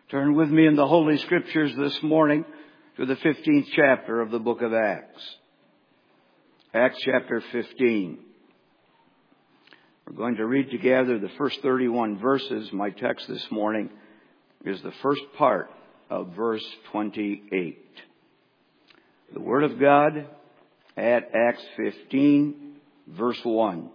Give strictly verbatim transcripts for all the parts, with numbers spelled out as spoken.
Turn with me in the Holy Scriptures this morning to the fifteenth chapter of the book of Acts. Acts chapter fifteen. We're going to read together the first thirty-one verses. My text this morning is the first part of verse twenty-eight. The Word of God at Acts fifteen, verse one.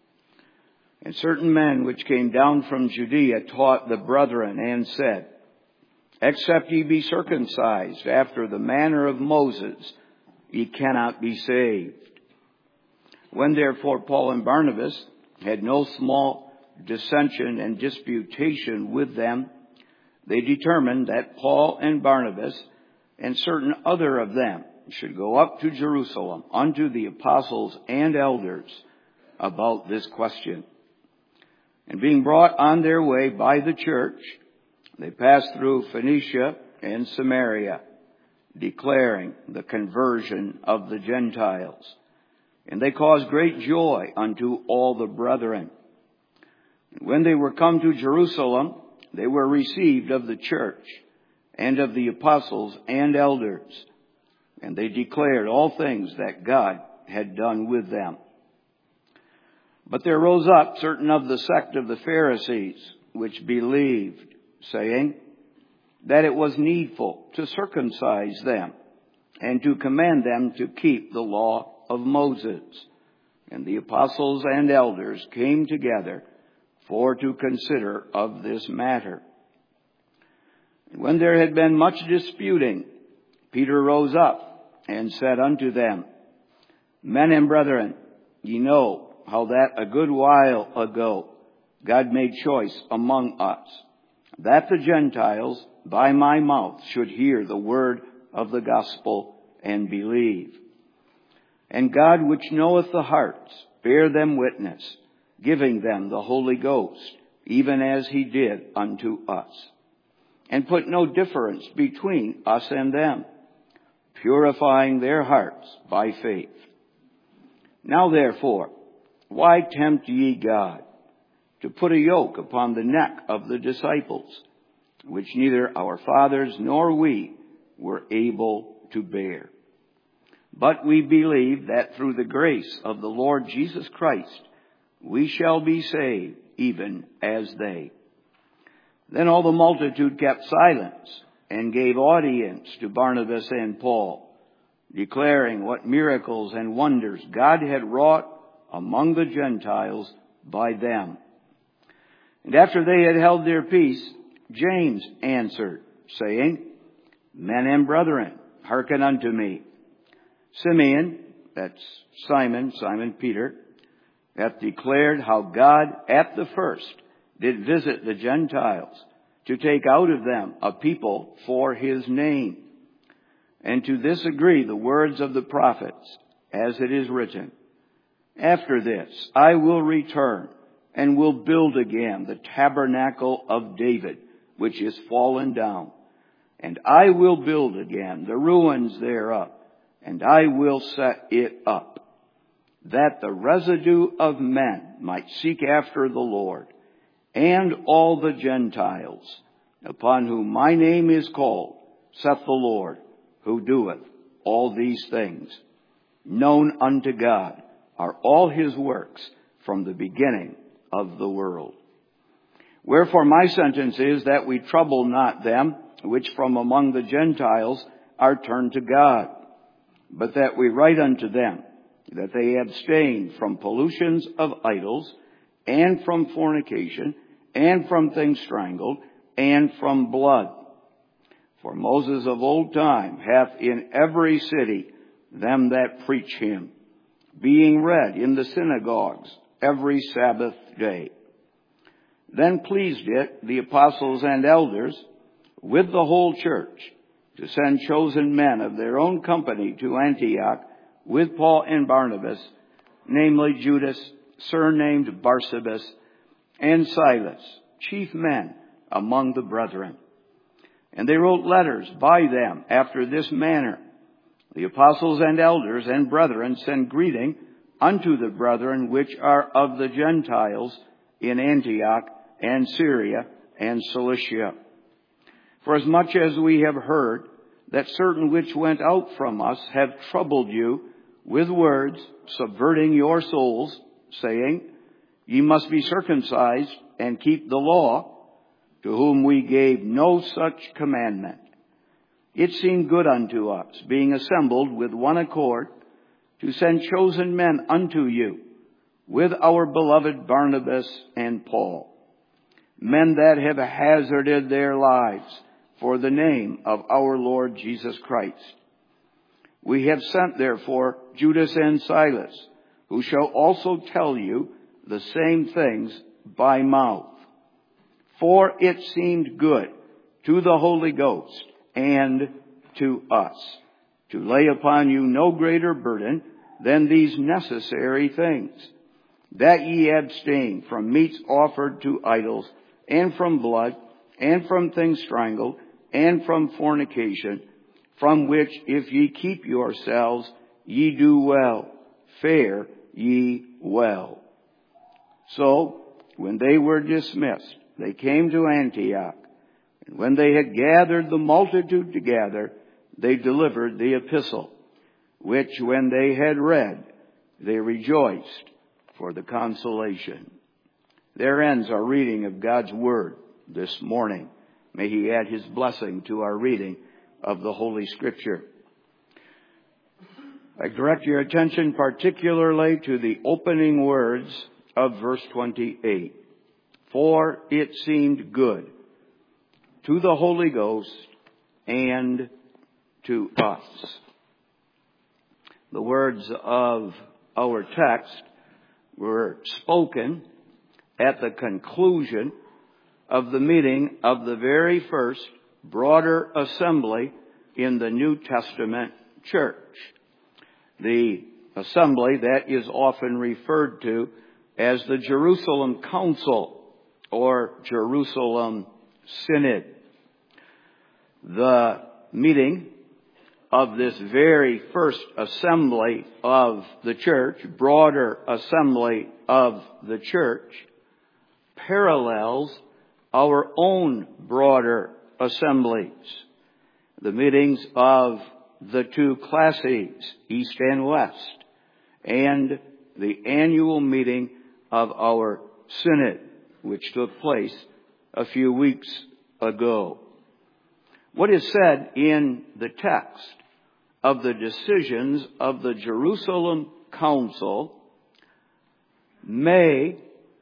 And certain men which came down from Judea taught the brethren and said, Except ye be circumcised after the manner of Moses, ye cannot be saved. When therefore Paul and Barnabas had no small dissension and disputation with them, they determined that Paul and Barnabas and certain other of them should go up to Jerusalem unto the apostles and elders about this question. And being brought on their way by the church, they passed through Phoenicia and Samaria, declaring the conversion of the Gentiles. And they caused great joy unto all the brethren. And when they were come to Jerusalem, they were received of the church and of the apostles and elders. And they declared all things that God had done with them. But there rose up certain of the sect of the Pharisees, which believed, saying that it was needful to circumcise them and to command them to keep the law of Moses. And the apostles and elders came together for to consider of this matter. And when there had been much disputing, Peter rose up and said unto them, Men and brethren, ye know how that a good while ago God made choice among us, that the Gentiles by my mouth should hear the word of the gospel and believe. And God, which knoweth the hearts, bear them witness, giving them the Holy Ghost, even as he did unto us. And put no difference between us and them, purifying their hearts by faith. Now therefore, why tempt ye God to put a yoke upon the neck of the disciples, which neither our fathers nor we were able to bear? But we believe that through the grace of the Lord Jesus Christ, we shall be saved, even as they. Then all the multitude kept silence and gave audience to Barnabas and Paul, declaring what miracles and wonders God had wrought among the Gentiles by them. And after they had held their peace, James answered, saying, Men and brethren, hearken unto me. Simeon, that's Simon, Simon Peter, hath declared how God at the first did visit the Gentiles to take out of them a people for his name. And to this agree the words of the prophets, as it is written, After this I will return, and will build again the tabernacle of David, which is fallen down. And I will build again the ruins thereof, and I will set it up, that the residue of men might seek after the Lord, and all the Gentiles, upon whom my name is called, saith the Lord, who doeth all these things. Known unto God are all his works from the beginning of the world. Wherefore my sentence is that we trouble not them which from among the Gentiles are turned to God, but that we write unto them that they abstain from pollutions of idols, and from fornication, and from things strangled, and from blood. For Moses of old time hath in every city them that preach him, being read in the synagogues every Sabbath day. Then pleased it the apostles and elders with the whole church to send chosen men of their own company to Antioch with Paul and Barnabas, namely Judas, surnamed Barsabas, and Silas, chief men among the brethren. And they wrote letters by them after this manner. The apostles and elders and brethren send greeting unto the brethren which are of the Gentiles in Antioch and Syria and Cilicia. For as much as we have heard that certain which went out from us have troubled you with words, subverting your souls, saying, Ye must be circumcised and keep the law, to whom we gave no such commandment. It seemed good unto us, being assembled with one accord, to send chosen men unto you, with our beloved Barnabas and Paul, men that have hazarded their lives for the name of our Lord Jesus Christ. We have sent therefore Judas and Silas, who shall also tell you the same things by mouth. For it seemed good to the Holy Ghost and to us to lay upon you no greater burden than these necessary things, that ye abstain from meats offered to idols, and from blood, and from things strangled, and from fornication, from which if ye keep yourselves, ye do well, fare ye well. So, when they were dismissed, they came to Antioch, and when they had gathered the multitude together, they delivered the epistle, which when they had read, they rejoiced for the consolation. There ends our reading of God's Word this morning. May He add His blessing to our reading of the Holy Scripture. I direct your attention particularly to the opening words of verse twenty-eight. For it seemed good to the Holy Ghost and to us. The words of our text were spoken at the conclusion of the meeting of the very first broader assembly in the New Testament church. The assembly that is often referred to as the Jerusalem Council or Jerusalem Synod. The meeting of this very first assembly of the church, broader assembly of the church, parallels our own broader assemblies. The meetings of the two classes, East and West, and the annual meeting of our Synod, which took place a few weeks ago. What is said in the text of the decisions of the Jerusalem Council may,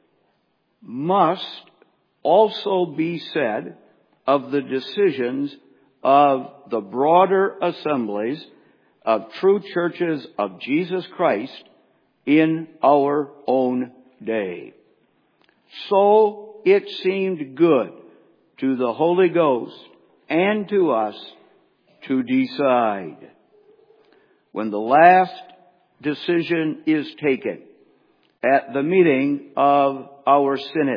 must also be said of the decisions of the broader assemblies of true churches of Jesus Christ in our own day. So it seemed good to the Holy Ghost and to us to decide. When the last decision is taken at the meeting of our Synod,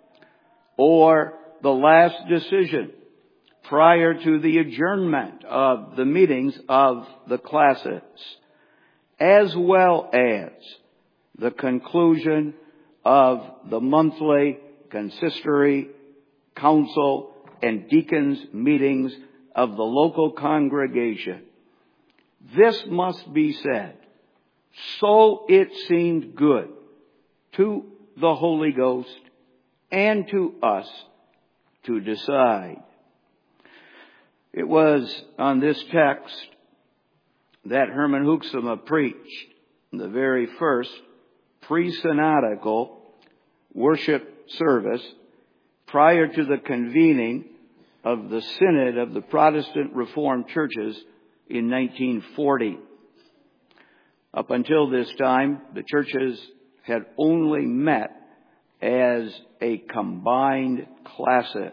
or the last decision prior to the adjournment of the meetings of the classes, as well as the conclusion of the monthly consistory, council, and deacons meetings of the local congregation. This must be said. So it seemed good to the Holy Ghost and to us to decide. It was on this text that Herman Hoeksema preached the very first pre-synodical worship service prior to the convening of the Synod of the Protestant Reformed Churches in nineteen forty. Up until this time, the churches had only met as a combined classes.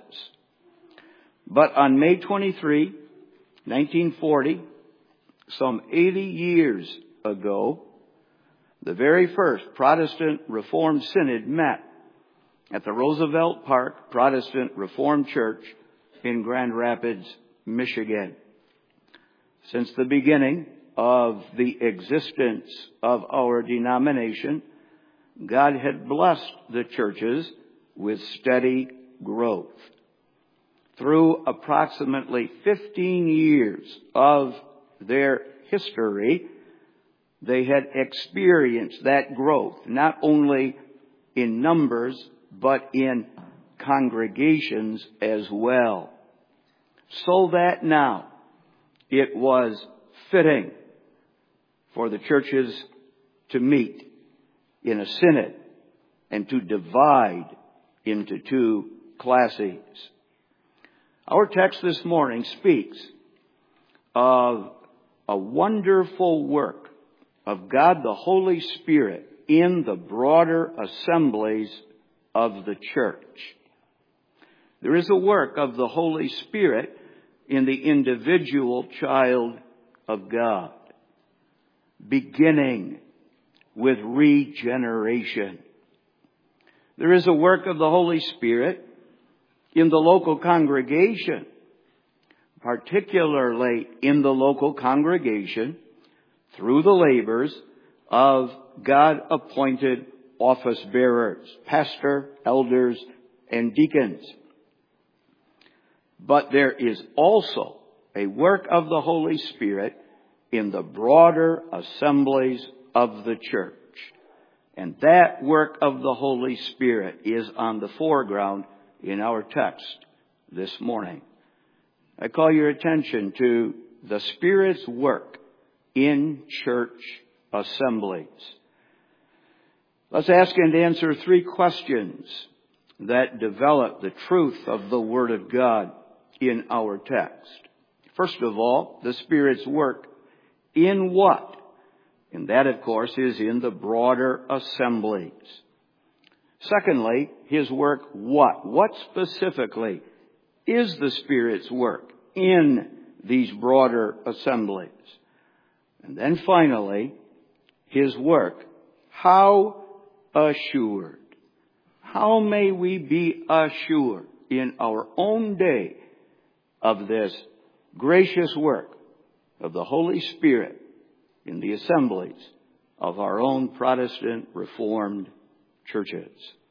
But on May twenty-third, nineteen forty, some eighty years ago, the very first Protestant Reformed Synod met at the Roosevelt Park Protestant Reformed Church in Grand Rapids, Michigan. Since the beginning of the existence of our denomination, God had blessed the churches with steady growth. through approximately fifteen years of their history, they had experienced that growth, not only in numbers, but in congregations as well. So that now it was fitting for the churches to meet in a synod and to divide into two classes. Our text this morning speaks of a wonderful work of God the Holy Spirit in the broader assemblies of the church. There is a work of the Holy Spirit in the individual child of God, beginning with regeneration. There is a work of the Holy Spirit in the local congregation, particularly in the local congregation through the labors of God-appointed office bearers, pastor, elders, and deacons. But there is also a work of the Holy Spirit in the broader assemblies of the church. And that work of the Holy Spirit is on the foreground in our text this morning. I call your attention to the Spirit's work in church assemblies. Let's ask and answer three questions that develop the truth of the Word of God in our text. First of all, the Spirit's work in what? And that, of course, is in the broader assemblies. Secondly, His work what? What specifically is the Spirit's work in these broader assemblies? And then finally, His work, how assured? How may we be assured in our own day of this gracious work of the Holy Spirit in the assemblies of our own Protestant Reformed churches?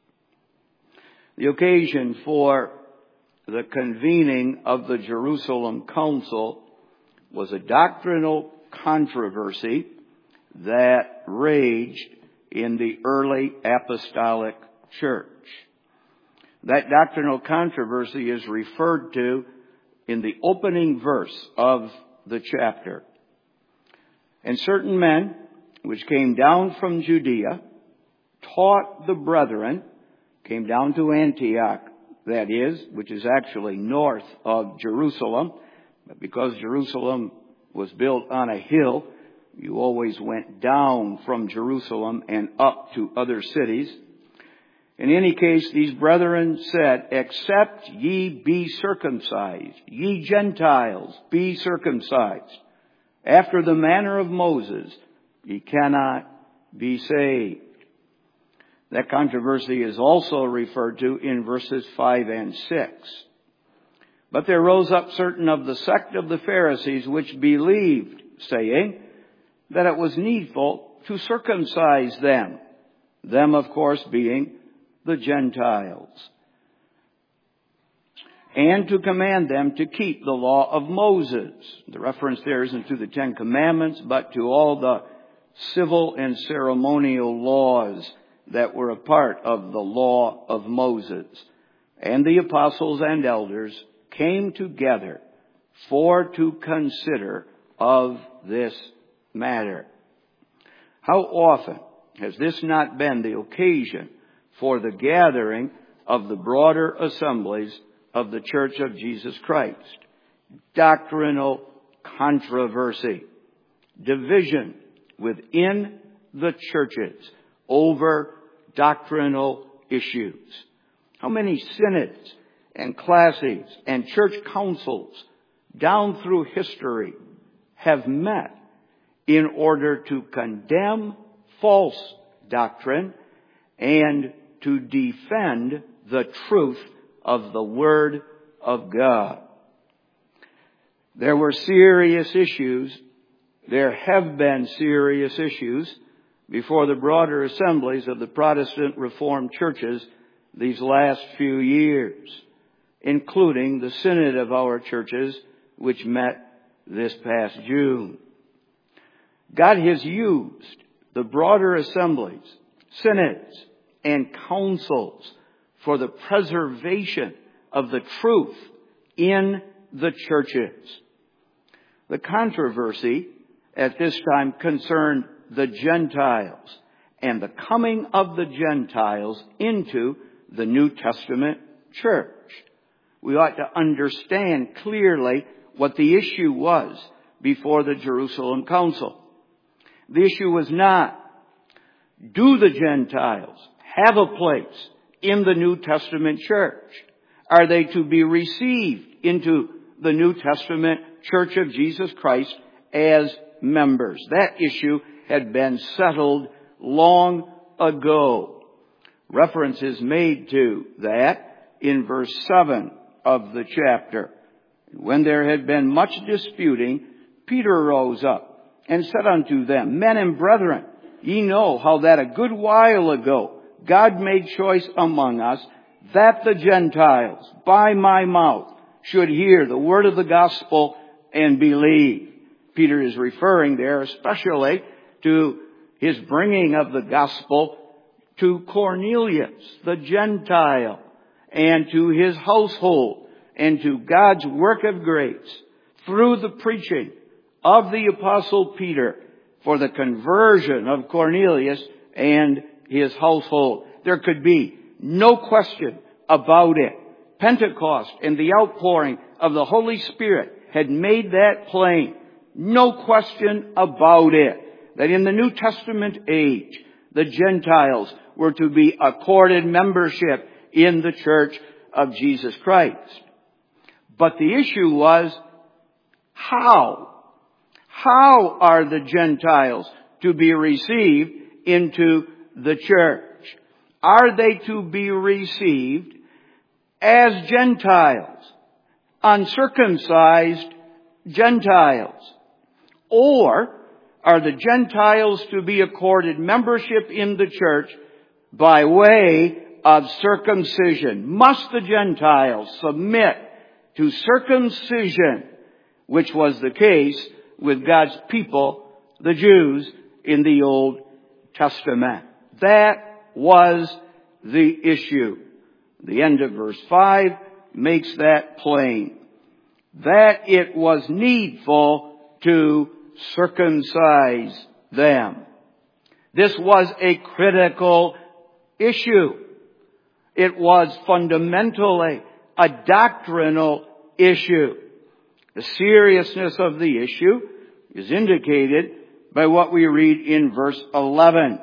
The occasion for the convening of the Jerusalem Council was a doctrinal controversy that raged in the early apostolic church. That doctrinal controversy is referred to in the opening verse of the chapter. And certain men, which came down from Judea, taught the brethren, came down to Antioch, that is, which is actually north of Jerusalem. But because Jerusalem was built on a hill, you always went down from Jerusalem and up to other cities. In any case, these brethren said, except ye be circumcised, ye Gentiles be circumcised, after the manner of Moses, ye cannot be saved. That controversy is also referred to in verses five and six. But there rose up certain of the sect of the Pharisees which believed, saying that it was needful to circumcise them, them of course being the Gentiles, and to command them to keep the law of Moses. The reference there isn't to the Ten Commandments, but to all the civil and ceremonial laws that were a part of the law of Moses. And the apostles and elders came together for to consider of this matter. How often has this not been the occasion for the gathering of the broader assemblies of the Church of Jesus Christ? Doctrinal controversy, division within the churches over doctrinal issues. How many synods and classes and church councils down through history have met in order to condemn false doctrine and to defend the truth of the Word of God. There were serious issues. There have been serious issues before the broader assemblies of the Protestant Reformed churches these last few years. including the synod of our churches, which met this past June. God has used the broader assemblies, synods, and councils for the preservation of the truth in the churches. The controversy at this time concerned the Gentiles and the coming of the Gentiles into the New Testament church. We ought to understand clearly what the issue was before the Jerusalem Council. The issue was not, do the Gentiles have a place in the New Testament church? Are they to be received into the New Testament church of Jesus Christ as members? That issue had been settled long ago. Reference is made to that in verse seven of the chapter. When there had been much disputing, Peter rose up and said unto them, Men and brethren, ye know how that a good while ago God made choice among us that the Gentiles by my mouth should hear the word of the gospel and believe. Peter is referring there especially to his bringing of the gospel to Cornelius, the Gentile, and to his household, and to God's work of grace through the preaching of the Apostle Peter for the conversion of Cornelius and his household. There could be no question about it. Pentecost and the outpouring of the Holy Spirit had made that plain. No question about it. That in the New Testament age, the Gentiles were to be accorded membership in the church of Jesus Christ. But the issue was, how? How are the Gentiles to be received into the church? Are they to be received as Gentiles, uncircumcised Gentiles? Or are the Gentiles to be accorded membership in the church by way of circumcision? Must the Gentiles submit to circumcision, which was the case with God's people, the Jews, in the Old Testament? That was the issue. The end of verse five makes that plain. That it was needful to circumcise them. This was a critical issue. It was fundamentally a doctrinal issue. The seriousness of the issue is indicated by what we read in verse eleven.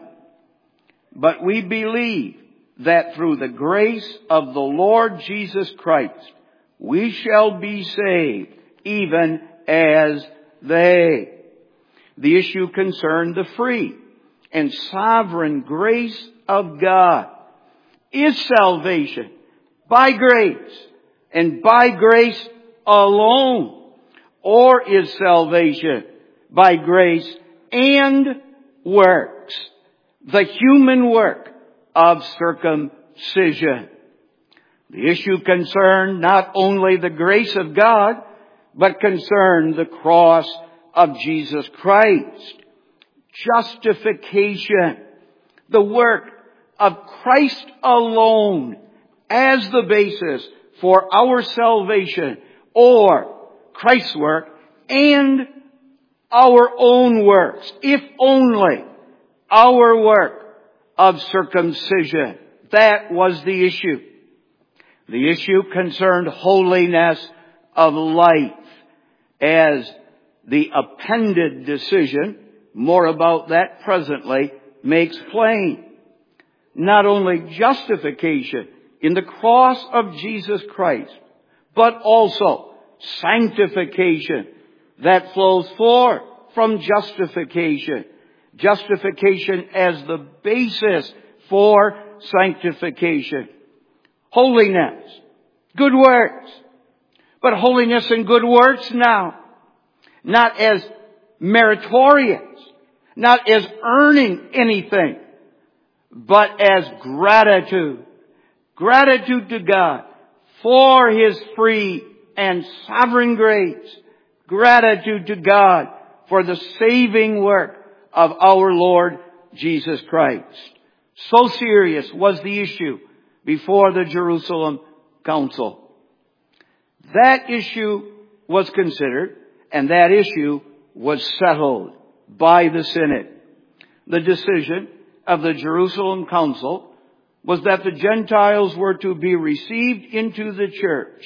But we believe that through the grace of the Lord Jesus Christ, we shall be saved, even as they. The issue concerned the free and sovereign grace of God. Is salvation by grace and by grace alone? Or is salvation by grace and works? The human work of circumcision. The issue concerned not only the grace of God, but concerned the cross of Jesus Christ. Justification. The work of Christ alone as the basis for our salvation, or Christ's work and our own works, if only our work of circumcision. That was the issue. The issue concerned holiness of life, as the appended decision, more about that presently, makes plain. Not only justification in the cross of Jesus Christ, but also sanctification that flows forth from justification. Justification as the basis for sanctification. Holiness, good works. But holiness and good works now, not as meritorious, not as earning anything, but as gratitude. Gratitude to God for His free and sovereign grace, gratitude to God for the saving work of our Lord Jesus Christ. So serious was the issue before the Jerusalem Council. That issue was considered, and that issue was settled by the Synod. The decision of the Jerusalem Council was that the Gentiles were to be received into the church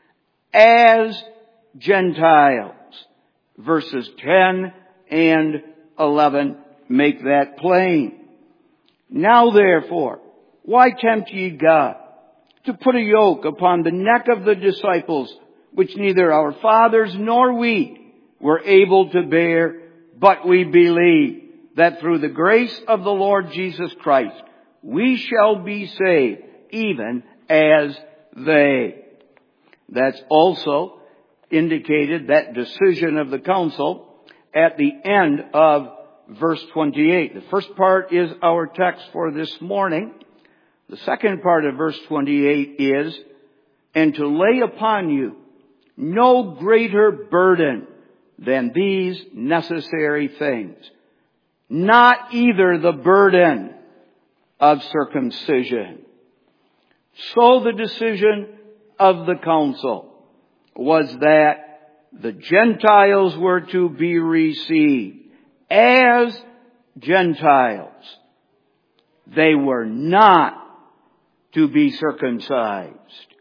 as Gentiles. Verses ten and eleven make that plain. Now therefore, why tempt ye God to put a yoke upon the neck of the disciples, which neither our fathers nor we were able to bear, but we believe that through the grace of the Lord Jesus Christ, we shall be saved, even as they. That's also indicated, that decision of the council, at the end of verse twenty-eight. The first part is our text for this morning. The second part of verse twenty-eight is, and to lay upon you no greater burden than these necessary things, not either the burden of circumcision. So the decision of the council was that the Gentiles were to be received as Gentiles. They were not to be circumcised.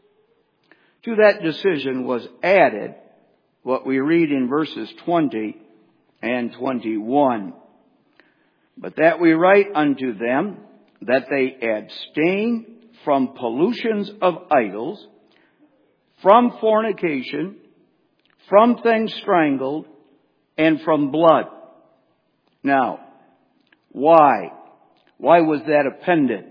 To that decision was added what we read in verses twenty and twenty-one. But that we write unto them that they abstain from pollutions of idols, from fornication, from things strangled, and from blood. Now, why? Why was that appended?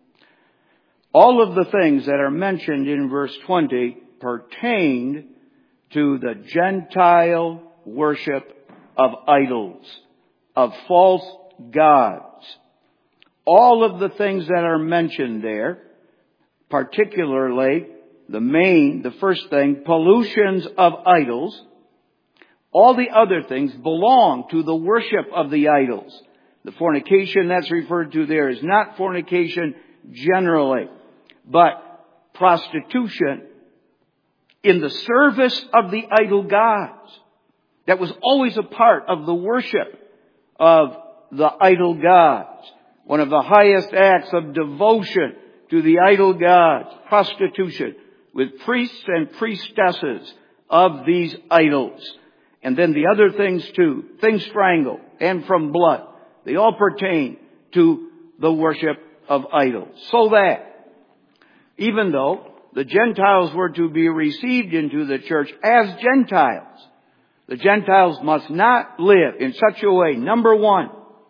All of the things that are mentioned in verse twenty pertained to the Gentile worship of idols, of false gods. All of the things that are mentioned there, particularly the main, the first thing, pollutions of idols. All the other things belong to the worship of the idols. The fornication that's referred to there is not fornication generally, but prostitution in the service of the idol gods. That was always a part of the worship of the idol gods. One of the highest acts of devotion to the idol gods, prostitution with priests and priestesses of these idols. And then the other things too, things strangled and from blood. They all pertain to the worship of idols. So that even though the Gentiles were to be received into the church as Gentiles, the Gentiles must not live in such a way, number one,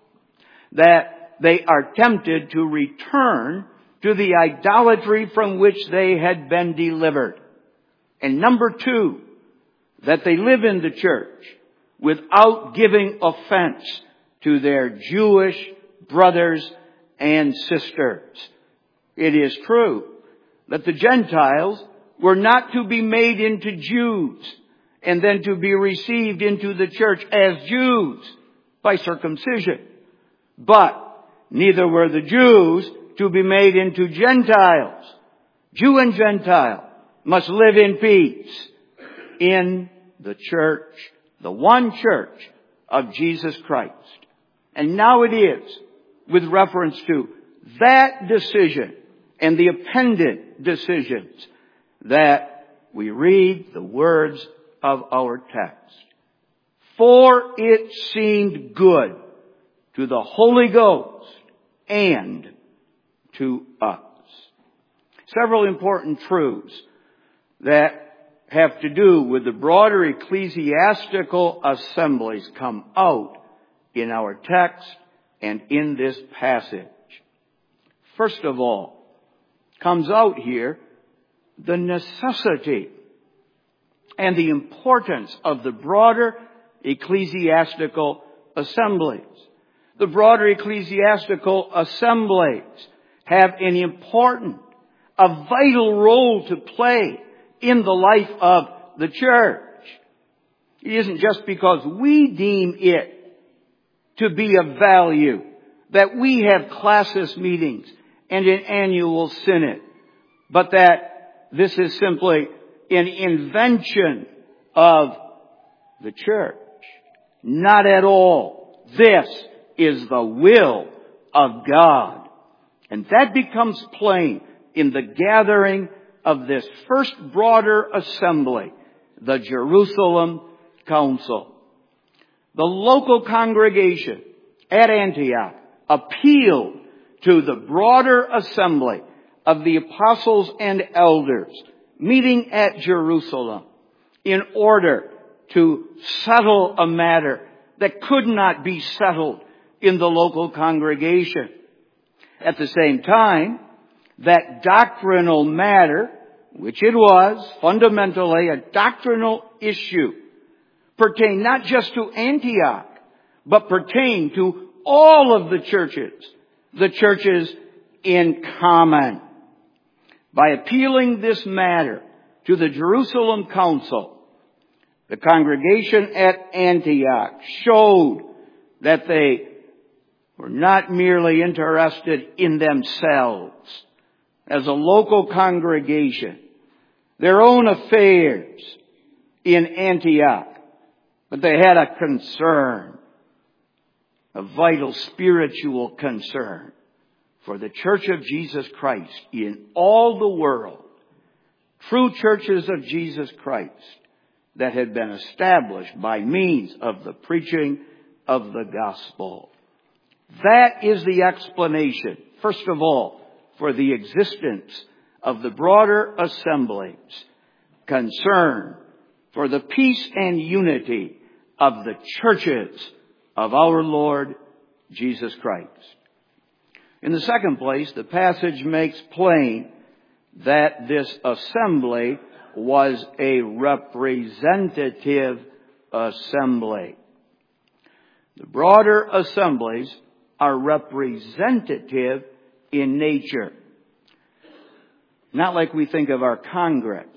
that they are tempted to return to the idolatry from which they had been delivered. And number two, that they live in the church without giving offense to their Jewish brothers and sisters. It is true that the Gentiles were not to be made into Jews and then to be received into the church as Jews by circumcision. But neither were the Jews to be made into Gentiles. Jew and Gentile must live in peace in the church, the one church of Jesus Christ. And now it is, with reference to that decision and the appended decisions, that we read the words of our text. For it seemed good to the Holy Ghost and to us. Several important truths that have to do with the broader ecclesiastical assemblies come out in our text and in this passage. First of all, comes out here the necessity and the importance of the broader ecclesiastical assemblies. The broader ecclesiastical assemblies have an important, a vital role to play in the life of the church. It isn't just because we deem it to be of value that we have classis meetings and an annual synod, but that this is simply an invention of the church. Not at all. This is the will of God. And that becomes plain in the gathering of this first broader assembly, the Jerusalem Council. The local congregation at Antioch appealed to the broader assembly of the apostles and elders meeting at Jerusalem in order to settle a matter that could not be settled in the local congregation. At the same time, that doctrinal matter, which it was fundamentally a doctrinal issue, pertained not just to Antioch, but pertained to all of the churches, the churches in common. By appealing this matter to the Jerusalem Council, the congregation at Antioch showed that they were not merely interested in themselves as a local congregation, their own affairs in Antioch, but they had a concern, a vital spiritual concern for the Church of Jesus Christ in all the world. True churches of Jesus Christ that had been established by means of the preaching of the gospel. That is the explanation, first of all, for the existence of the broader assemblies, concern for the peace and unity of the churches of our Lord Jesus Christ. In the second place, the passage makes plain that this assembly was a representative assembly. The broader assemblies are representative in nature. Not like we think of our Congress.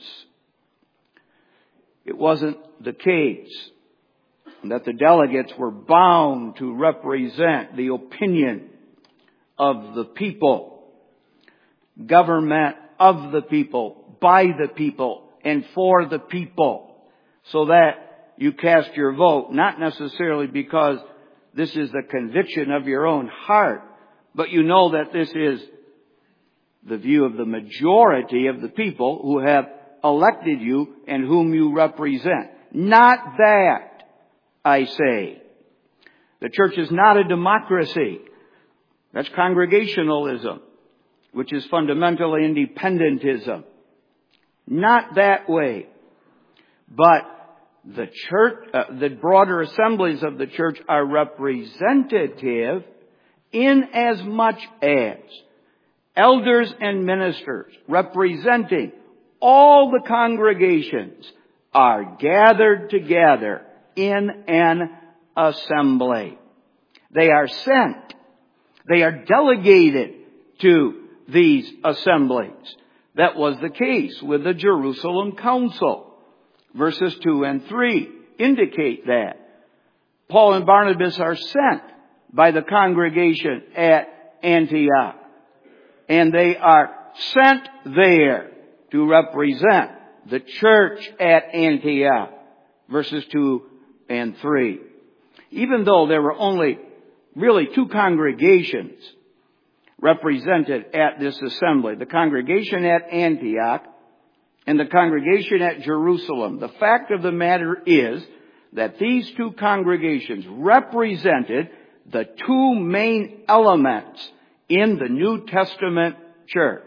It wasn't the case that the delegates were bound to represent the opinion of the people, government of the people, by the people, and for the people, so that you cast your vote, not necessarily because this is the conviction of your own heart, but you know that this is the view of the majority of the people who have elected you and whom you represent. Not that, I say. The church is not a democracy. That's congregationalism, which is fundamentally independentism. Not that way. But the church, uh, the broader assemblies of the church are representative in as much as elders and ministers representing all the congregations are gathered together in an assembly. They are sent. They are delegated to these assemblies. That was the case with the Jerusalem Council. Verses two and three indicate that. Paul and Barnabas are sent by the congregation at Antioch. And they are sent there to represent the church at Antioch. Verses two and three. Even though there were only really two congregations represented at this assembly, the congregation at Antioch and the congregation at Jerusalem, the fact of the matter is that these two congregations represented the two main elements in the New Testament church.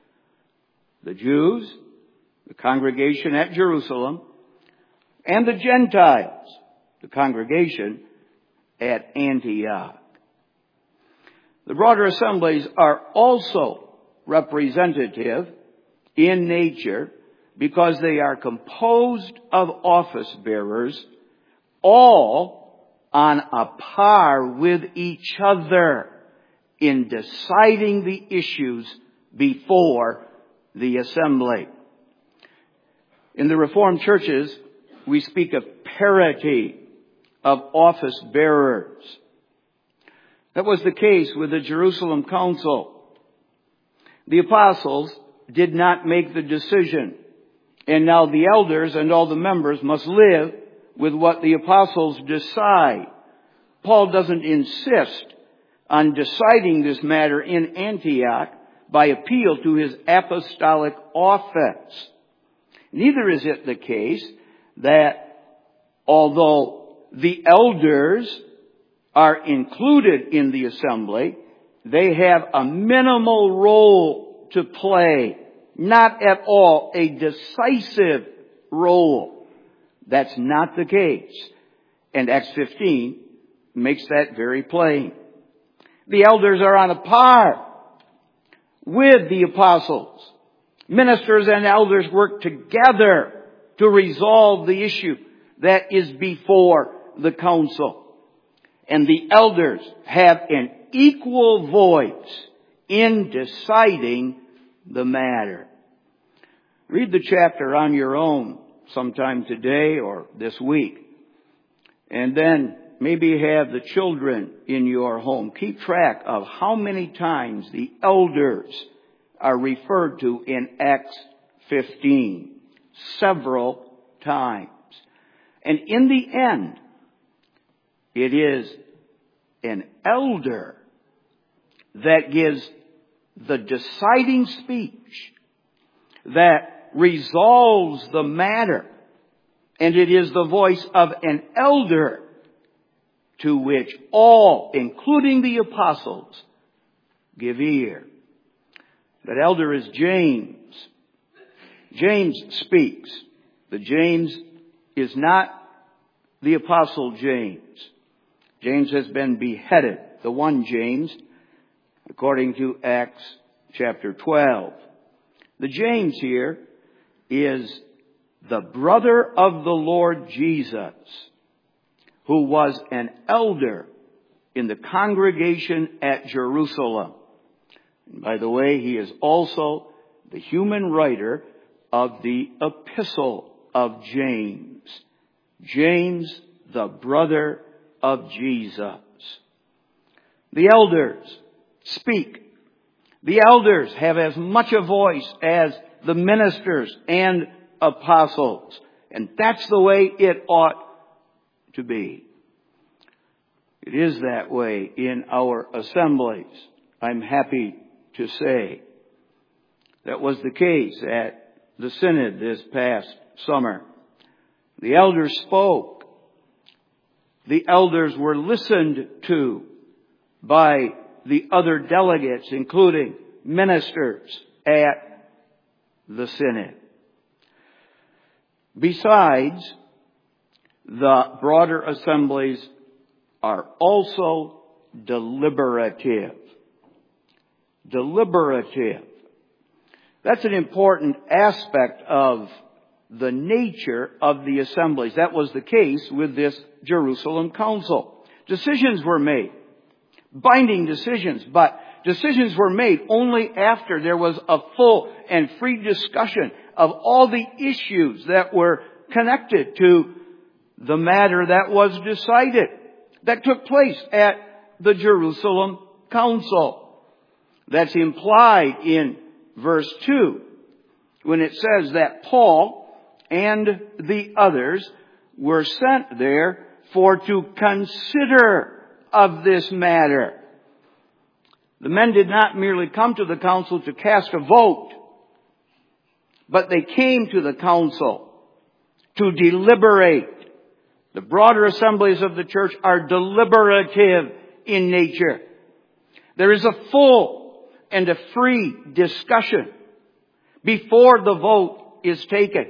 The Jews, the congregation at Jerusalem, and the Gentiles, the congregation at Antioch. The broader assemblies are also representative in nature because they are composed of office bearers, all on a par with each other in deciding the issues before the assembly. In the Reformed churches, we speak of parity of office bearers. That was the case with the Jerusalem Council. The apostles did not make the decision, and now the elders and all the members must live with what the apostles decide. Paul doesn't insist on deciding this matter in Antioch by appeal to his apostolic office. Neither is it the case that although the elders are included in the assembly, they have a minimal role to play, not at all a decisive role. That's not the case. And Acts fifteen makes that very plain. The elders are on a par with the apostles. Ministers and elders work together to resolve the issue that is before the council. And the elders have an equal voice in deciding the matter. Read the chapter on your own sometime today or this week. And then maybe have the children in your home keep track of how many times the elders are referred to in Acts fifteen. Several times. And in the end, it is an elder that gives the deciding speech that resolves the matter. And it is the voice of an elder to which all, including the apostles, give ear. That elder is James. James speaks. The James is not the apostle James. James has been beheaded. The one James, according to Acts chapter twelve. The James here is the brother of the Lord Jesus, who was an elder in the congregation at Jerusalem. And by the way, he is also the human writer of the epistle of James. James, the brother of Jesus. The elders speak. The elders have as much a voice as the ministers and apostles. And that's the way it ought to be. It is that way in our assemblies. I'm happy to say that was the case at the synod this past summer. The elders spoke. The elders were listened to by the other delegates, including ministers at the synod. Besides, the broader assemblies are also deliberative. Deliberative. That's an important aspect of the nature of the assemblies. That was the case with this Jerusalem council. Decisions were made. Binding decisions, but decisions were made only after there was a full and free discussion of all the issues that were connected to the matter that was decided, that took place at the Jerusalem council. That's implied in verse two, when it says that Paul and the others were sent there for to consider of this matter. The men did not merely come to the council to cast a vote, but they came to the council to deliberate. The broader assemblies of the church are deliberative in nature. There is a full and a free discussion before the vote is taken.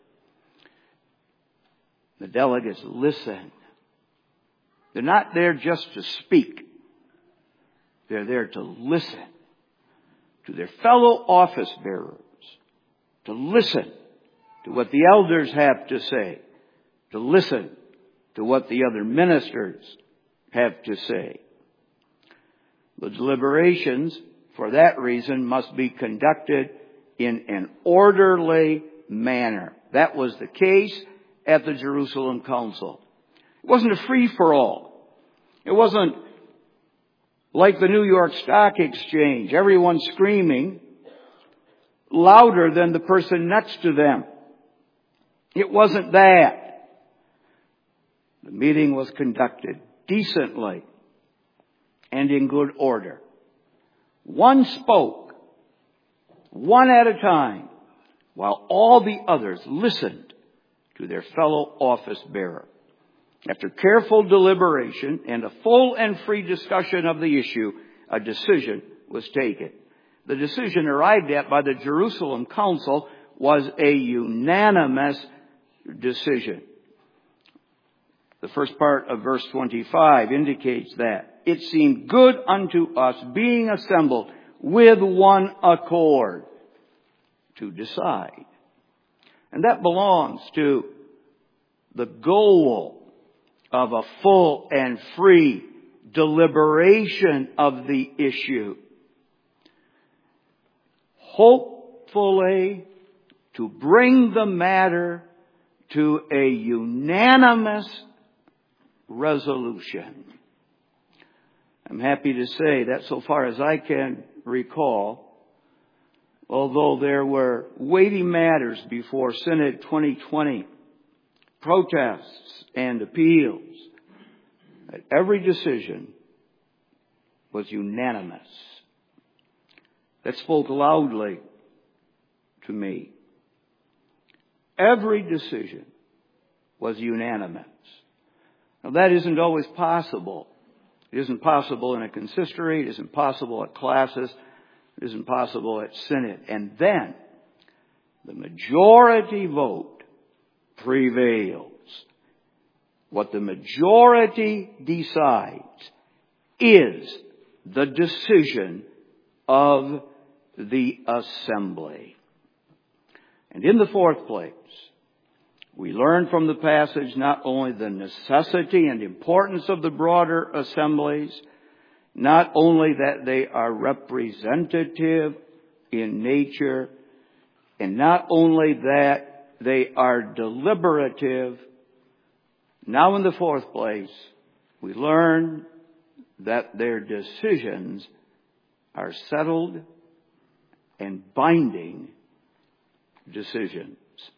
The delegates listen. They're not there just to speak. They're there to listen to their fellow office bearers, to listen to what the elders have to say, to listen to what the other ministers have to say. The deliberations, for that reason, must be conducted in an orderly manner. That was the case at the Jerusalem Council. It wasn't a free-for-all. It wasn't like the New York Stock Exchange, everyone screaming louder than the person next to them. It wasn't that. The meeting was conducted decently and in good order. One spoke, one at a time, while all the others listened to their fellow office bearer. After careful deliberation and a full and free discussion of the issue, a decision was taken. The decision arrived at by the Jerusalem Council was a unanimous decision. The first part of verse twenty-five indicates that. It seemed good unto us, being assembled with one accord, to decide. And that belongs to the goal of a full and free deliberation of the issue. Hopefully, to bring the matter to a unanimous resolution. I'm happy to say that so far as I can recall, although there were weighty matters before Synod twenty twenty, protests and appeals, that every decision was unanimous. That spoke loudly to me. Every decision was unanimous. Now that isn't always possible. It isn't possible in a consistory. It isn't possible at classis. It isn't possible at synod. And then the majority vote prevails. What the majority decides is the decision of the assembly. And in the fourth place, we learn from the passage not only the necessity and importance of the broader assemblies, not only that they are representative in nature, and not only that they are deliberative. Now in the fourth place, we learn that their decisions are settled and binding decisions.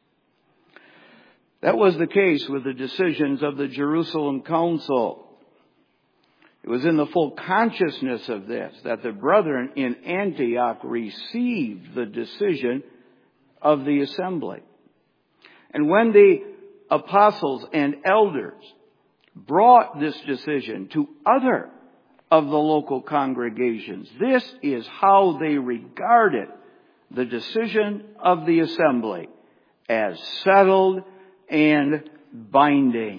That was the case with the decisions of the Jerusalem Council. It was in the full consciousness of this that the brethren in Antioch received the decision of the assembly. And when the apostles and elders brought this decision to other of the local congregations, this is how they regarded the decision of the assembly as settled and binding.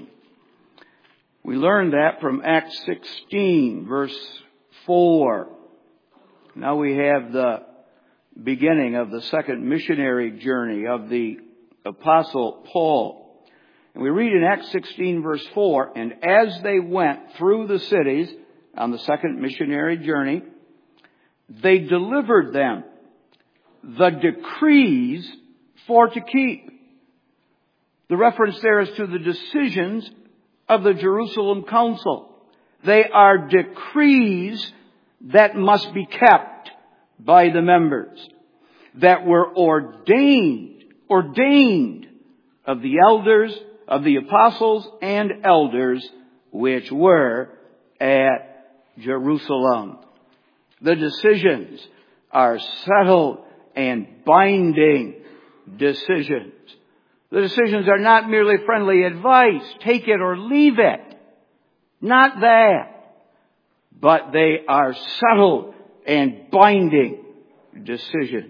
We learned that from Acts sixteen, verse four. Now we have the beginning of the second missionary journey of the Apostle Paul. And we read in Acts sixteen, verse four, and as they went through the cities on the second missionary journey, they delivered them the decrees for to keep. The reference there is to the decisions of the Jerusalem Council. They are decrees that must be kept by the members, that were ordained, ordained of the elders, of the apostles and elders, which were at Jerusalem. The decisions are settled and binding decisions. The decisions are not merely friendly advice, take it or leave it. Not that. But they are settled and binding decisions.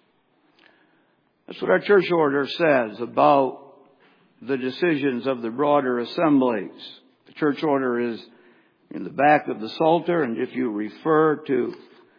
That's what our church order says about the decisions of the broader assemblies. The church order is in the back of the Psalter, and if you refer to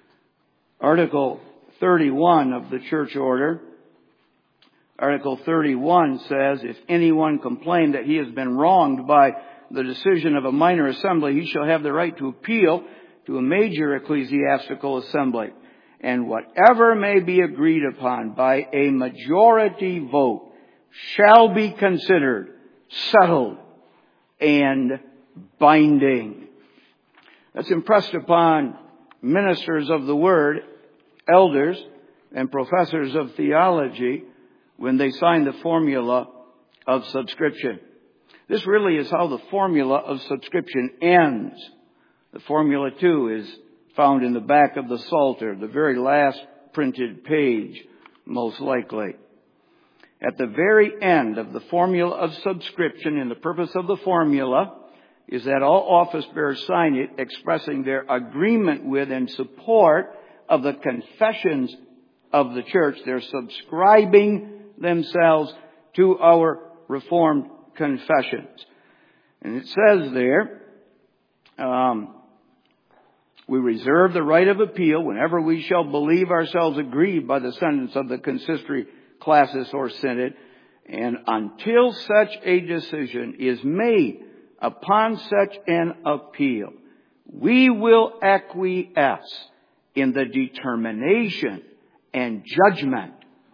Article thirty-one of the church order, Article thirty-one says, if anyone complain that he has been wronged by the decision of a minor assembly, he shall have the right to appeal to a major ecclesiastical assembly. And whatever may be agreed upon by a majority vote shall be considered settled and binding. That's impressed upon ministers of the Word, elders, and professors of theology when they sign the formula of subscription. This really is how the formula of subscription ends. The formula, too, is found in the back of the Psalter, the very last printed page, most likely. At the very end of the formula of subscription, and the purpose of the formula is that all office bearers sign it, expressing their agreement with and support of the confessions of the church. They're subscribing themselves to our Reformed confessions. And it says there, um, we reserve the right of appeal whenever we shall believe ourselves aggrieved by the sentence of the consistory, classis, or synod, and until such a decision is made upon such an appeal, we will acquiesce in the determination and judgment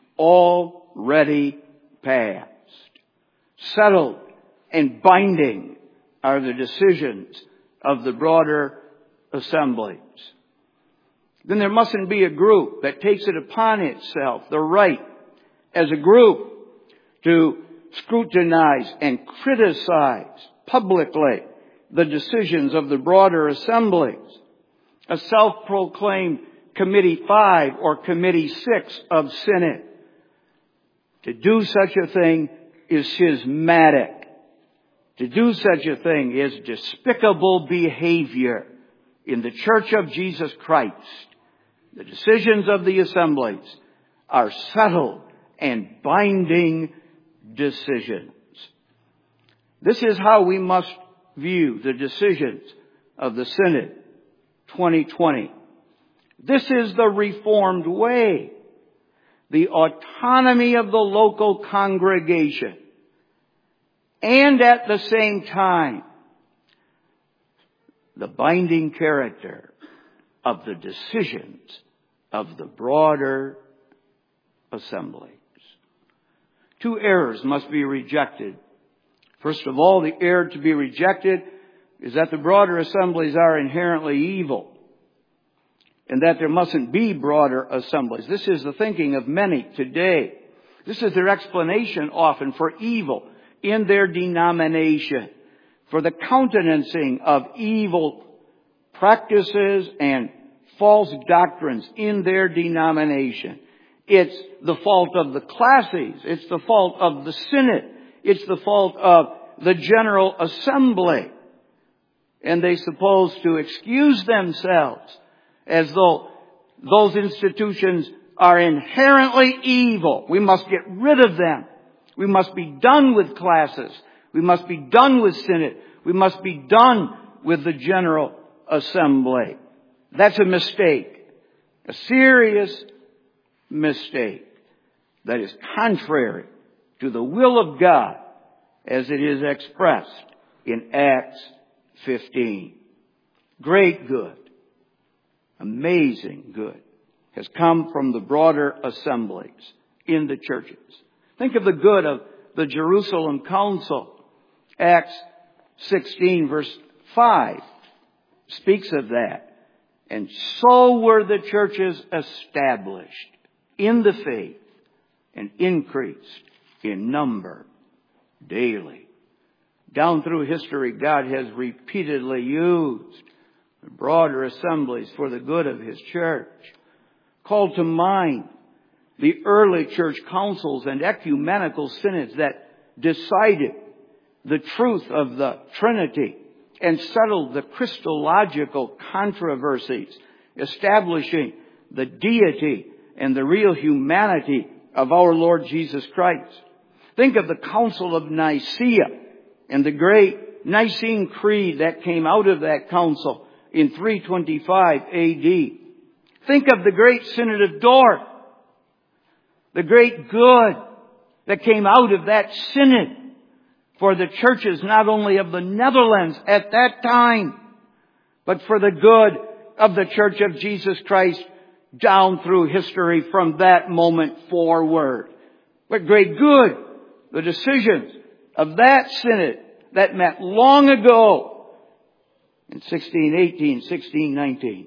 already passed. Settled and binding are the decisions of the broader assemblies. Then there mustn't be a group that takes it upon itself, the right, as a group, to scrutinize and criticize publicly the decisions of the broader assemblies. A self-proclaimed Committee five or Committee six of Synod. To do such a thing is schismatic. To do such a thing is despicable behavior in the Church of Jesus Christ. The decisions of the assemblies are settled and binding decisions. This is how we must view the decisions of the Synod twenty twenty. This is the Reformed way. The autonomy of the local congregation. And at the same time, the binding character of the decisions of the broader assemblies. Two errors must be rejected. First of all, the error to be rejected is that the broader assemblies are inherently evil, and that there mustn't be broader assemblies. This is the thinking of many today. This is their explanation often for evil in their denomination, for the countenancing of evil practices and false doctrines in their denomination. It's the fault of the classes. It's the fault of the synod. It's the fault of the General Assembly. And they suppose to excuse themselves as though those institutions are inherently evil. We must get rid of them. We must be done with classes. We must be done with synod. We must be done with the General Assembly. That's a mistake. A serious mistake that is contrary to the will of God as it is expressed in Acts fifteen. Great good, amazing good has come from the broader assemblies in the churches. Think of the good of the Jerusalem Council. Acts sixteen verse five speaks of that. And so were the churches established in the faith and increased in number daily. Down through history, God has repeatedly used the broader assemblies for the good of His church. Call to mind the early church councils and ecumenical synods that decided the truth of the Trinity and settled the Christological controversies, establishing the deity and the real humanity of our Lord Jesus Christ. Think of the Council of Nicaea and the great Nicene Creed that came out of that council in three twenty-five A D. Think of the great Synod of Dort, the great good that came out of that synod for the churches not only of the Netherlands at that time, but for the good of the Church of Jesus Christ down through history from that moment forward. What great good the decisions of that synod that met long ago in sixteen eighteen, sixteen nineteen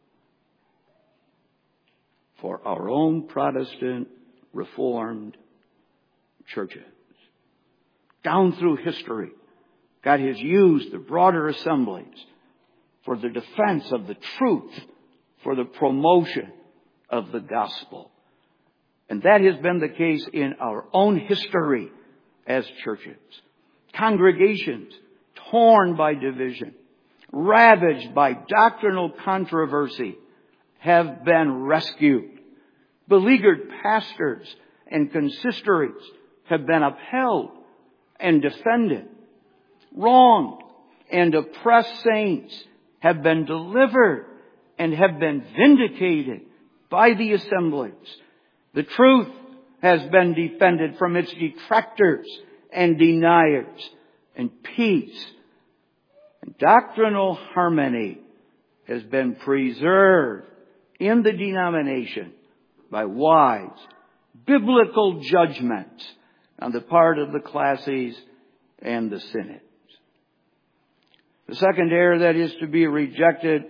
for our own Protestant Reformed churches. Down through history, God has used the broader assemblies for the defense of the truth, for the promotion of the gospel. And that has been the case in our own history as churches. Congregations torn by division, ravaged by doctrinal controversy, have been rescued. Beleaguered pastors and consistories have been upheld and defended. Wronged and oppressed saints have been delivered and have been vindicated by the assemblies. The truth has been defended from its detractors and deniers, and peace and doctrinal harmony has been preserved in the denomination by wise biblical judgments on the part of the classes and the synods. The second error that is to be rejected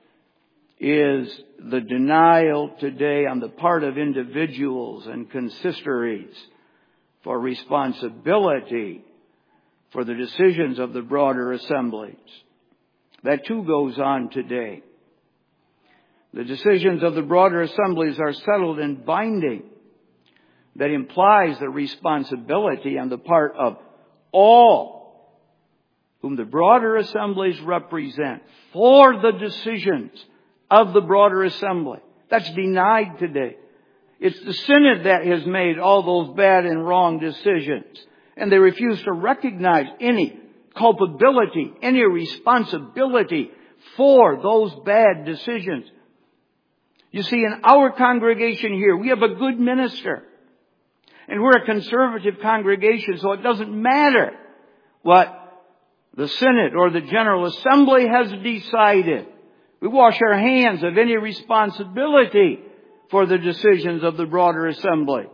is the denial today on the part of individuals and consistories for responsibility for the decisions of the broader assemblies. That too goes on today. The decisions of the broader assemblies are settled and binding. That implies the responsibility on the part of all whom the broader assemblies represent for the decisions of the broader assembly. That's denied today. It's the synod that has made all those bad and wrong decisions. And they refuse to recognize any culpability, any responsibility for those bad decisions. You see, in our congregation here, we have a good minister. And we're a conservative congregation, so it doesn't matter what the synod or the General Assembly has decided. We wash our hands of any responsibility for the decisions of the broader assemblies.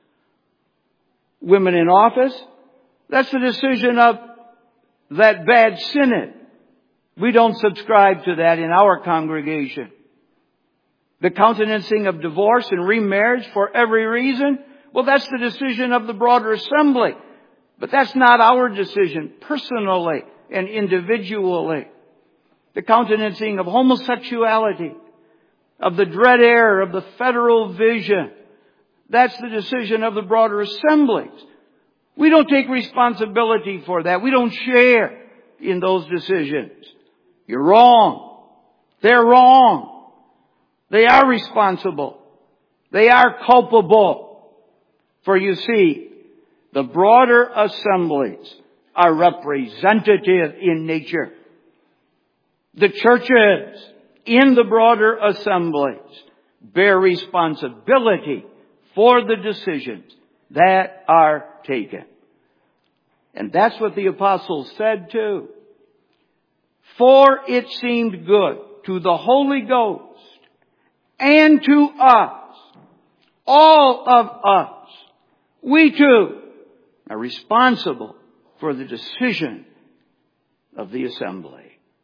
Women in office, that's the decision of that bad synod. We don't subscribe to that in our congregation. The countenancing of divorce and remarriage for every reason, well, that's the decision of the broader assembly. But that's not our decision personally and individually. The countenancing of homosexuality, of the dread error of the federal vision, that's the decision of the broader assemblies. We don't take responsibility for that. We don't share in those decisions. You're wrong. They're wrong. They are responsible. They are culpable. For you see, the broader assemblies are representative in nature. The churches in the broader assemblies bear responsibility for the decisions that are taken. And that's what the apostles said too. For it seemed good to the Holy Ghost and to us, all of us, we too are responsible for the decision of the assembly.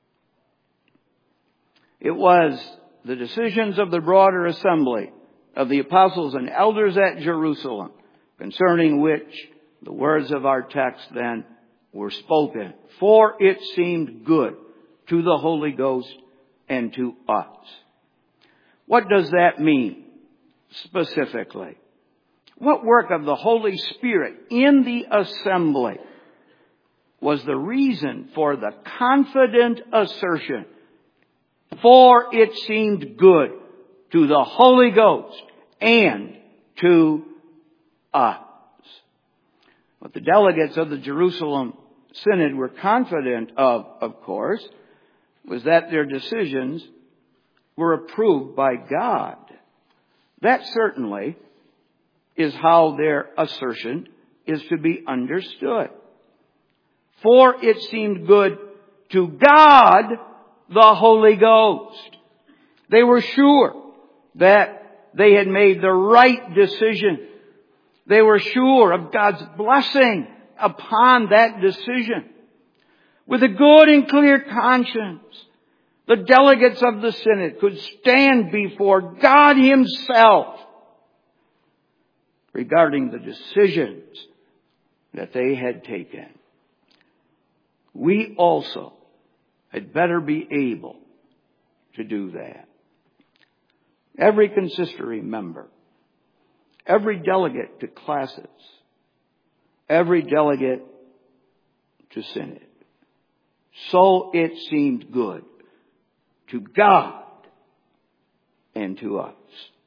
It was the decisions of the broader assembly of the apostles and elders at Jerusalem, concerning which the words of our text then were spoken. For it seemed good to the Holy Ghost and to us. What does that mean specifically? What work of the Holy Spirit in the assembly was the reason for the confident assertion, for it seemed good to the Holy Ghost and to us? What the delegates of the Jerusalem Synod were confident of, of course, was that their decisions were approved by God. That certainly is how their assertion is to be understood. For it seemed good to God, the Holy Ghost. They were sure that they had made the right decision. They were sure of God's blessing upon that decision. With a good and clear conscience, the delegates of the synod could stand before God Himself regarding the decisions that they had taken. We also had better be able to do that. Every consistory member, every delegate to classes, every delegate to synod. So it seemed good to God and to us.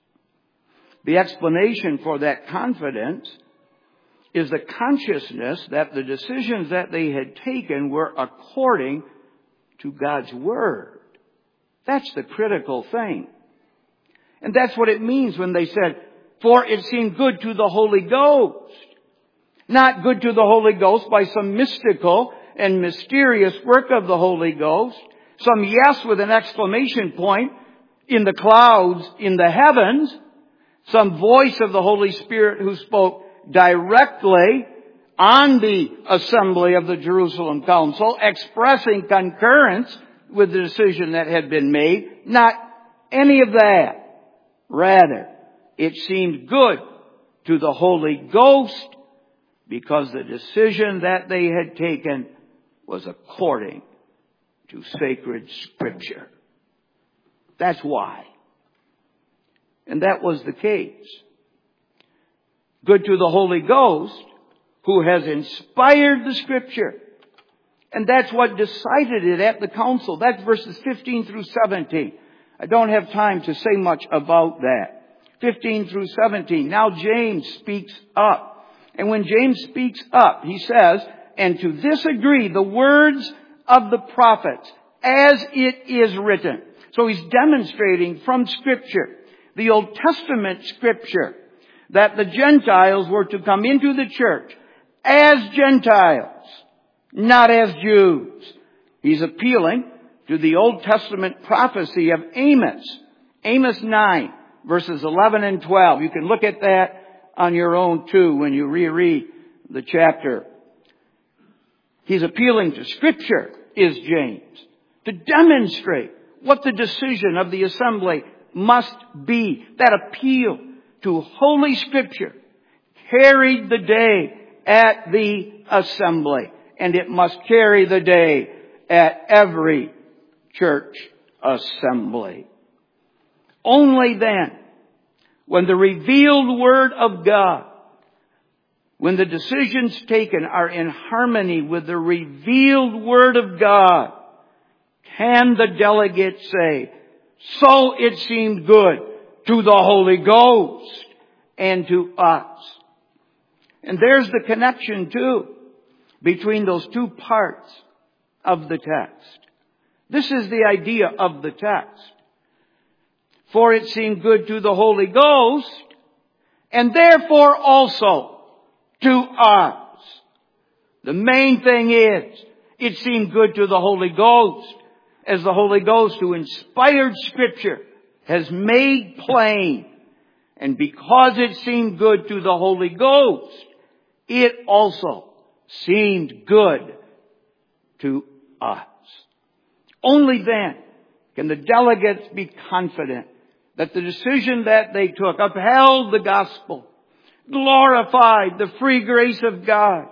The explanation for that confidence is the consciousness that the decisions that they had taken were according to God's Word. That's the critical thing. And that's what it means when they said, for it seemed good to the Holy Ghost. Not good to the Holy Ghost by some mystical and mysterious work of the Holy Ghost. Some yes with an exclamation point in the clouds in the heavens. Some voice of the Holy Spirit who spoke directly on the assembly of the Jerusalem Council, expressing concurrence with the decision that had been made. Not any of that. Rather, it seemed good to the Holy Ghost because the decision that they had taken was according to sacred Scripture. That's why. And that was the case. Good to the Holy Ghost, who has inspired the Scripture. And that's what decided it at the council. That's verses fifteen through seventeen. I don't have time to say much about that. fifteen through seventeen. Now James speaks up. And when James speaks up, he says, and to this agree the words of the prophets, as it is written. So he's demonstrating from Scripture, the Old Testament Scripture, that the Gentiles were to come into the church as Gentiles, not as Jews. He's appealing to the Old Testament prophecy of Amos. Amos nine, verses eleven and twelve. You can look at that on your own too when you reread the chapter. He's appealing to Scripture, is James, to demonstrate what the decision of the assembly must be. That appeal to Holy Scripture carried the day at the assembly. And it must carry the day at every church assembly. Only then, when the revealed Word of God, when the decisions taken are in harmony with the revealed Word of God, can the delegate say, so it seemed good to the Holy Ghost and to us. And there's the connection too between those two parts of the text. This is the idea of the text. For it seemed good to the Holy Ghost, and therefore also to us. The main thing is, it seemed good to the Holy Ghost, as the Holy Ghost who inspired Scripture has made plain. And because it seemed good to the Holy Ghost, it also seemed good to us. Only then can the delegates be confident that the decision that they took upheld the gospel, glorified the free grace of God,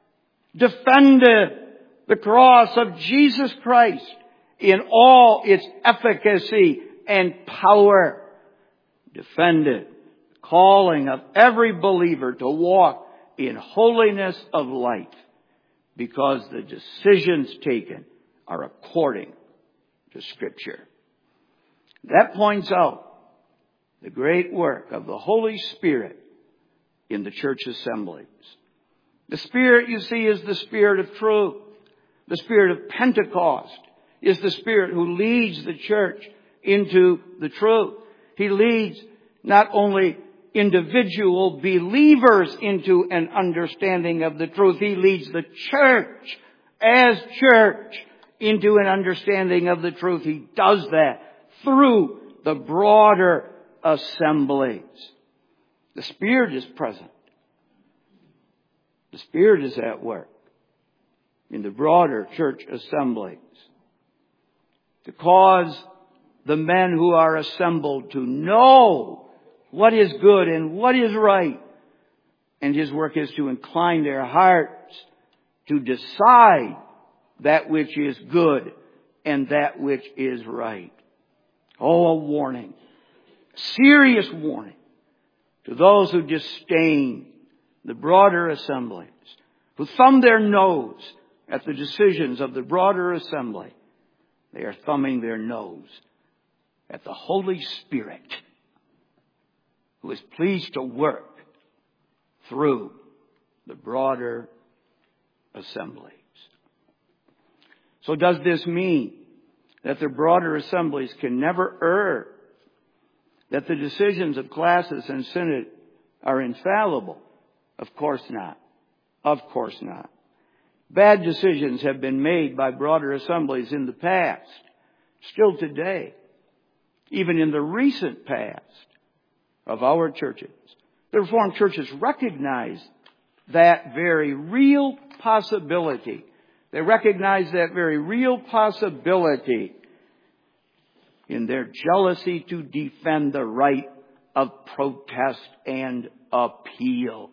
defended the cross of Jesus Christ in all its efficacy and power, defended the calling of every believer to walk in holiness of life because the decisions taken are according to Scripture. That points out the great work of the Holy Spirit in the church assemblies. The Spirit, you see, is the Spirit of truth. The Spirit of Pentecost is the Spirit who leads the church into the truth. He leads not only individual believers into an understanding of the truth. He leads the church as church into an understanding of the truth. He does that through the broader assemblies. The Spirit is present The Spirit is at work in the broader church assemblies to cause the men who are assembled to know what is good and what is right. And His work is to incline their hearts to decide that which is good and that which is right. Oh, a warning, serious warning to those who disdain the broader assemblies, who thumb their nose at the decisions of the broader assembly. They are thumbing their nose at the Holy Spirit, who is pleased to work through the broader assemblies. So does this mean that the broader assemblies can never err? That the decisions of classis and synod are infallible? Of course not. Of course not. Bad decisions have been made by broader assemblies in the past, still today, even in the recent past of our churches. The Reformed churches recognize that very real possibility. They recognize that very real possibility in their jealousy to defend the right of protest and appeal.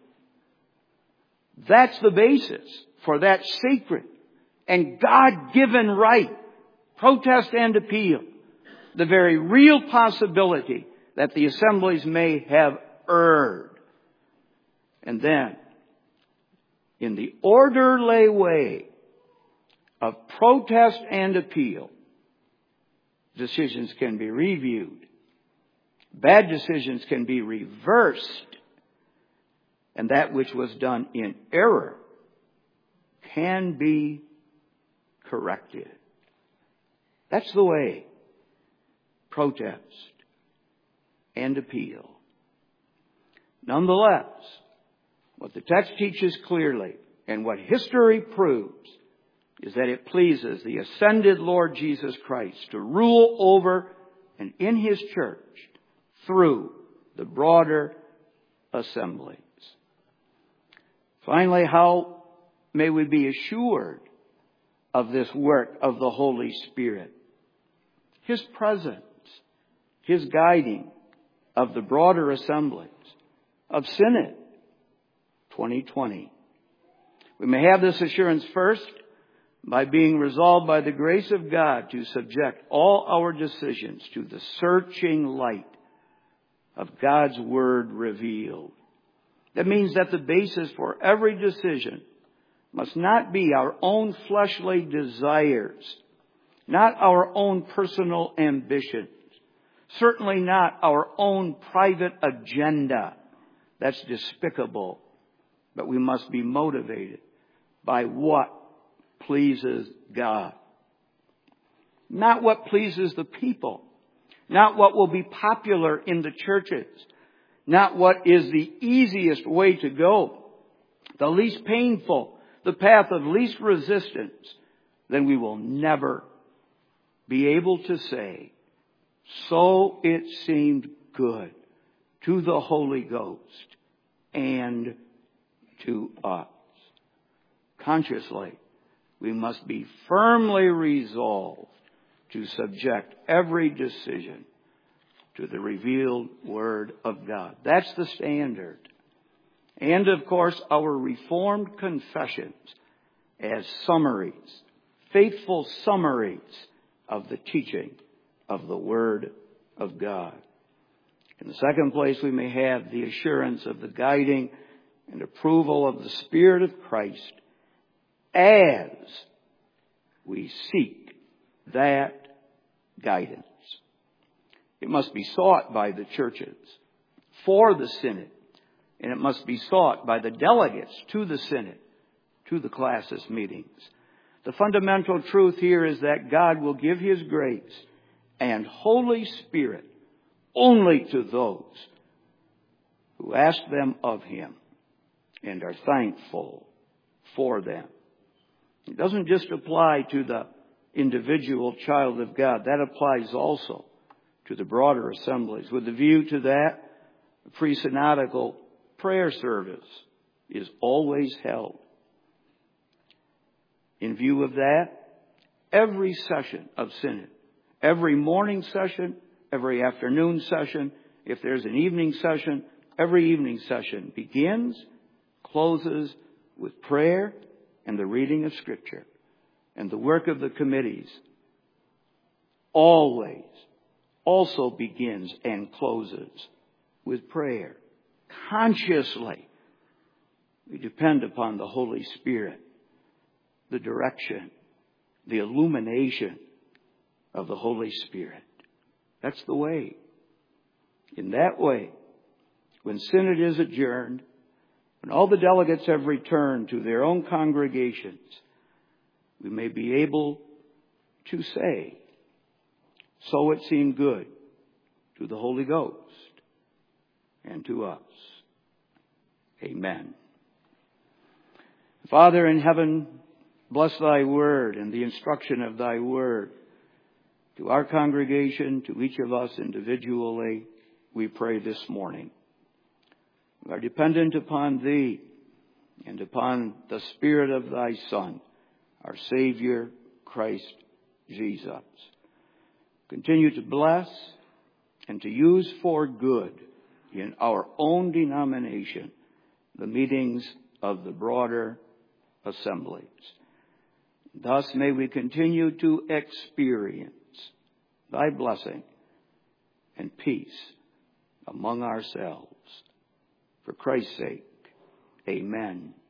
That's the basis for that sacred and God-given right, protest and appeal. The very real possibility that the assemblies may have erred. And then, in the orderly way of protest and appeal, decisions can be reviewed. Bad decisions can be reversed. And that which was done in error can be corrected. That's the way. Protest and appeal. Nonetheless, what the text teaches clearly and what history proves is that it pleases the ascended Lord Jesus Christ to rule over and in His church through the broader assemblies. Finally, how may we be assured of this work of the Holy Spirit? His presence, His guiding of the broader assemblies of Synod twenty twenty. We may have this assurance first by being resolved by the grace of God to subject all our decisions to the searching light of God's Word revealed. That means that the basis for every decision must not be our own fleshly desires, not our own personal ambitions, certainly not our own private agenda. That's despicable. But we must be motivated by what pleases God. Not what pleases the people. Not what will be popular in the churches. Not what is the easiest way to go. The least painful. The path of least resistance. Then we will never be able to say, so it seemed good to the Holy Ghost and to us. Consciously, we must be firmly resolved to subject every decision to the revealed Word of God. That's the standard. And of course, our Reformed confessions as summaries, faithful summaries of the teaching of the Word of God. In the second place, we may have the assurance of the guiding and approval of the Spirit of Christ as we seek that guidance. It must be sought by the churches for the Synod, and it must be sought by the delegates to the Synod, to the classis meetings. The fundamental truth here is that God will give His grace and Holy Spirit only to those who ask them of Him and are thankful for them. It doesn't just apply to the individual child of God. That applies also to the broader assemblies. With a view to that, a pre-synodical prayer service is always held. In view of that, every session of synod, every morning session, every afternoon session, if there's an evening session, every evening session begins, closes with prayer and the reading of Scripture. And the work of the committees always also begins and closes with prayer. Consciously, we depend upon the Holy Spirit, the direction, the illumination of the Holy Spirit. That's the way. In that way, when synod is adjourned, when all the delegates have returned to their own congregations, we may be able to say, so it seemed good to the Holy Ghost and to us. Amen. Father in heaven, bless thy word and the instruction of thy word. To our congregation, to each of us individually, we pray this morning. We are dependent upon thee and upon the Spirit of thy Son, our Savior, Christ Jesus. Continue to bless and to use for good in our own denomination the meetings of the broader assemblies. Thus may we continue to experience thy blessing and peace among ourselves. For Christ's sake, amen.